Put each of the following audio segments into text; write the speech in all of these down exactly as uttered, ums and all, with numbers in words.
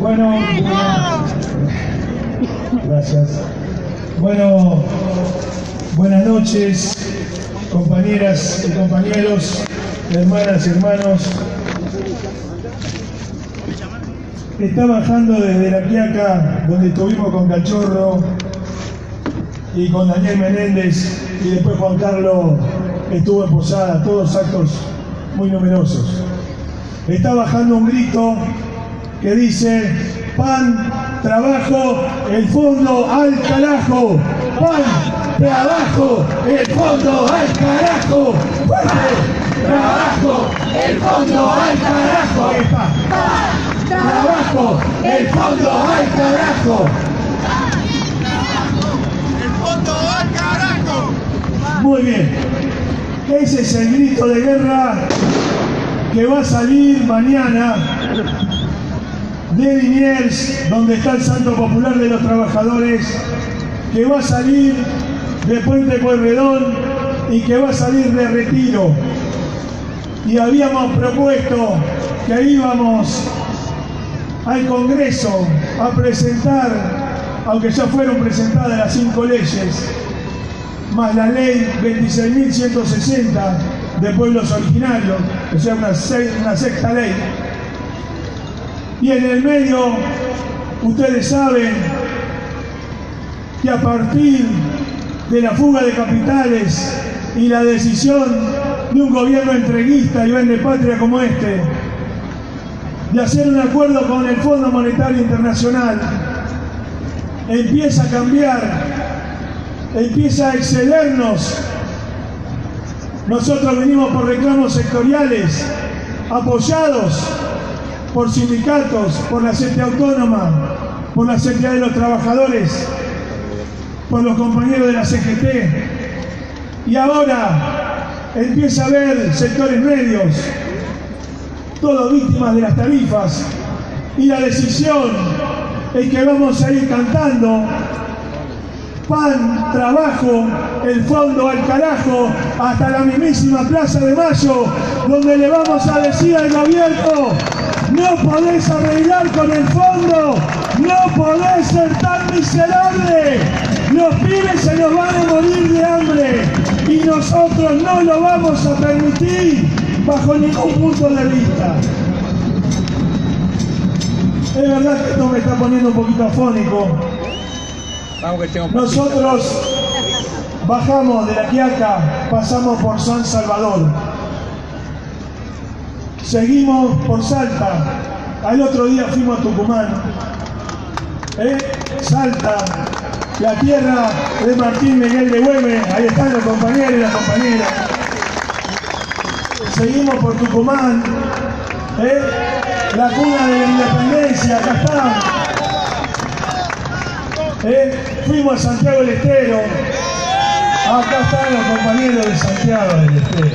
Bueno, gracias. Bueno, buenas noches, compañeras y compañeros, hermanas y hermanos. Está bajando desde La Quiaca, donde estuvimos con Cachorro y con Daniel Menéndez, y después Juan Carlos estuvo en Posada, todos actos muy numerosos. Está bajando un grito que dice: pan, trabajo, el fondo al carajo. Pan, trabajo, el fondo al carajo. ¡Fuerte! Trabajo, el fondo al carajo. Ahí está. Pan, trabajo, el fondo al carajo. El fondo al carajo. Muy bien. Ese es el grito de guerra que va a salir mañana de Liniers, donde está el Santo Popular de los Trabajadores, que va a salir de Puente Pueyrredón y que va a salir de Retiro. Y habíamos propuesto que íbamos al Congreso a presentar, aunque ya fueron presentadas las cinco leyes, más la ley veintiséis mil ciento sesenta de pueblos originarios, o sea, una, una sexta ley. Y en el medio, ustedes saben que a partir de la fuga de capitales y la decisión de un gobierno entreguista y vendepatria como este, de hacer un acuerdo con el Fondo Monetario Internacional, empieza a cambiar, empieza a excedernos. Nosotros venimos por reclamos sectoriales, apoyados por sindicatos, por la C T A Autónoma, por la C T A de los Trabajadores, por los compañeros de la C G T. Y ahora empieza a haber sectores medios, todos víctimas de las tarifas, y la decisión es que vamos a ir cantando pan, trabajo, el fondo al carajo, hasta la mismísima Plaza de Mayo, donde le vamos a decir al gobierno: no podés arreglar con el fondo, no podés ser tan miserable, los pibes se nos van a morir de hambre y nosotros no lo vamos a permitir bajo ningún punto de vista. Es verdad que esto me está poniendo un poquito afónico. Nosotros bajamos de La Quiaca, pasamos por San Salvador, seguimos por Salta, al otro día fuimos a Tucumán, ¿eh? Salta, la tierra de Martín Miguel de Güemes, ahí están los compañeros y las compañeras. Seguimos por Tucumán, ¿eh? La cuna de la independencia, acá está. ¿Eh? Fuimos a Santiago del Estero, acá están los compañeros de Santiago del Estero.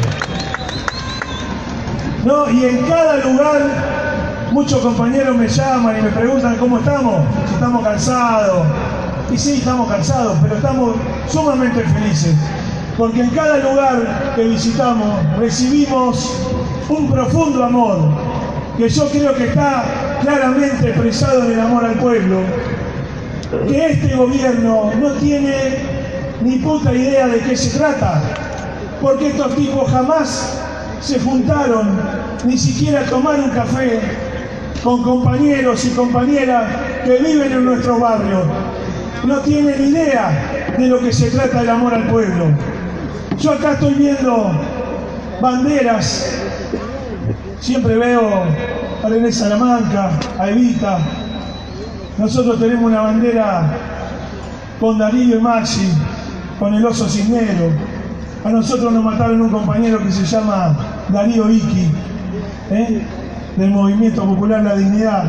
No, y en cada lugar muchos compañeros me llaman y me preguntan cómo estamos, si estamos cansados. Y sí, estamos cansados, pero estamos sumamente felices, porque en cada lugar que visitamos recibimos un profundo amor, que yo creo que está claramente expresado en el amor al pueblo, que este gobierno no tiene ni puta idea de qué se trata, porque estos tipos jamás se juntaron ni siquiera a tomar un café con compañeros y compañeras que viven en nuestros barrios. No tienen idea de lo que se trata el amor al pueblo. Yo acá estoy viendo banderas, siempre veo a René Salamanca, a Evita. Nosotros tenemos una bandera con Darío y Maxi, con el oso cisnero. A nosotros nos mataron un compañero que se llama Darío Iki, ¿eh? del Movimiento Popular La Dignidad.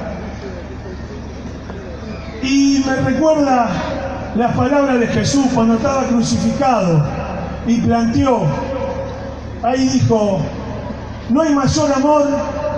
Y me recuerda las palabras de Jesús cuando estaba crucificado y planteó, ahí dijo: no hay mayor amor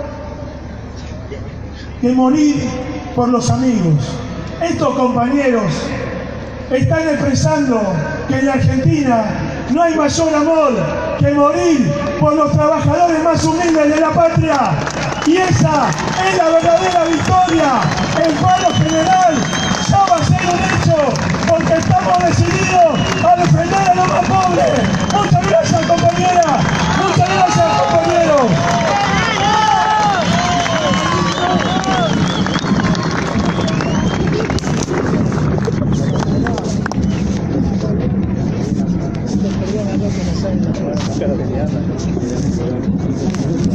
que morir por los amigos. Estos compañeros están expresando que en la Argentina no hay mayor amor que morir por los trabajadores más humildes de la patria. Y esa es la verdadera victoria. solidaria, el paro general, ya va a ser un hecho, porque estamos decididos a defender a los más pobres. Muchas gracias, compañera. Muchas gracias, compañeros. Pero que